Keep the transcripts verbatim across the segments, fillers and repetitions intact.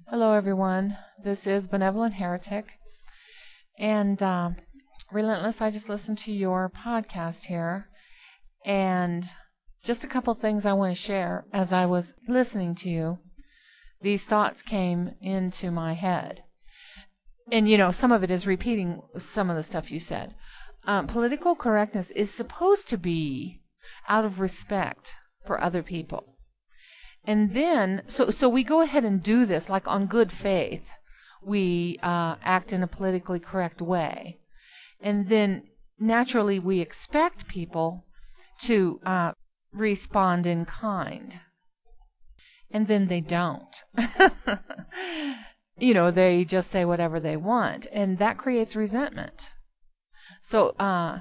Hello, everyone. This is Benevolent Heretic. And uh, Relentless, I just listened to your podcast here. And just a couple things I want to share. As I was listening to you, these thoughts came into my head. And, you know, some of it is repeating some of the stuff you said. Um, political correctness is supposed to be out of respect for other people. And then, so so we go ahead and do this, like on good faith. We uh, act in a politically correct way. And then, naturally, we expect people to uh, respond in kind. And then they don't. You know, they just say whatever they want. And that creates resentment. So, uh,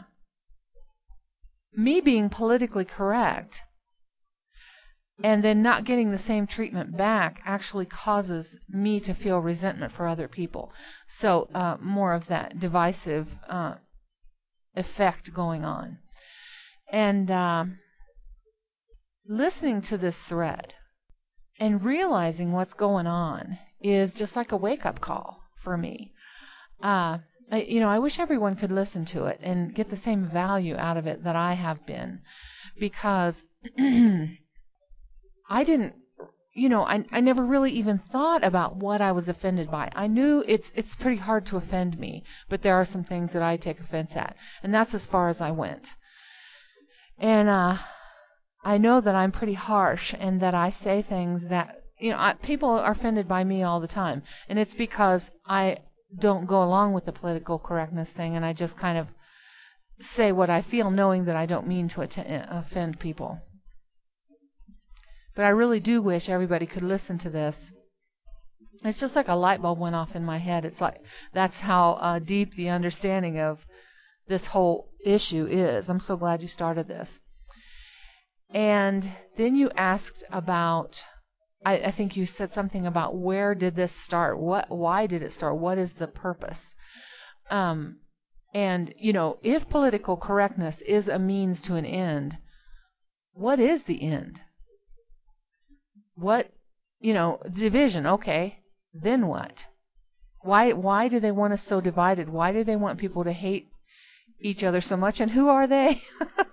me being politically correct and then not getting the same treatment back actually causes me to feel resentment for other people. So uh, more of that divisive uh, effect going on. And uh, listening to this thread and realizing what's going on is just like a wake-up call for me. Uh, I, you know, I wish everyone could listen to it and get the same value out of it that I have been, because I didn't, you know, I I never really even thought about what I was offended by. I knew it's it's pretty hard to offend me, but there are some things that I take offense at, and that's as far as I went. And uh, I know that I'm pretty harsh, and that I say things that, you know, I, people are offended by me all the time, and it's because I don't go along with the political correctness thing, and I just kind of say what I feel, knowing that I don't mean to att- offend people. But I really do wish everybody could listen to this. It's just like a light bulb went off in my head. It's like that's how uh, deep the understanding of this whole issue is. I'm so glad you started this. And then you asked about, I, I think you said something about where did this start? What? Why did it start? What is the purpose? Um, and, you know, if political correctness is a means to an end, what is the end? What, you know, division, okay, then what? Why why do they want us so divided? Why do they want people to hate each other so much? And who are they?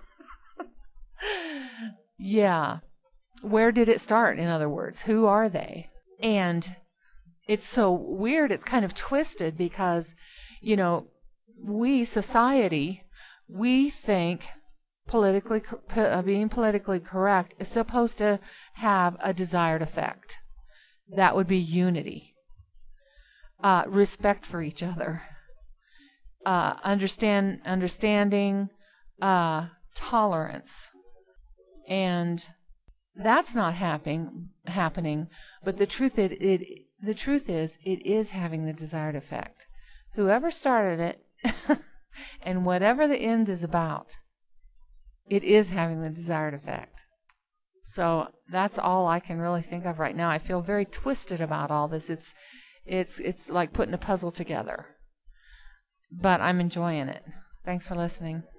Yeah. Where did it start, in other words? Who are they? And it's so weird, it's kind of twisted because, you know, we, society, we think politically uh, being politically correct is supposed to have a desired effect. That would be unity, uh, respect for each other, uh, understand understanding, uh, tolerance, and that's not happening. Happening, but the truth it, it the truth is it is having the desired effect. Whoever started it, and whatever the end is about, it is having the desired effect. So that's all I can really think of right now. I feel very twisted about all this. It's it's it's like putting a puzzle together. But I'm enjoying it. Thanks for listening.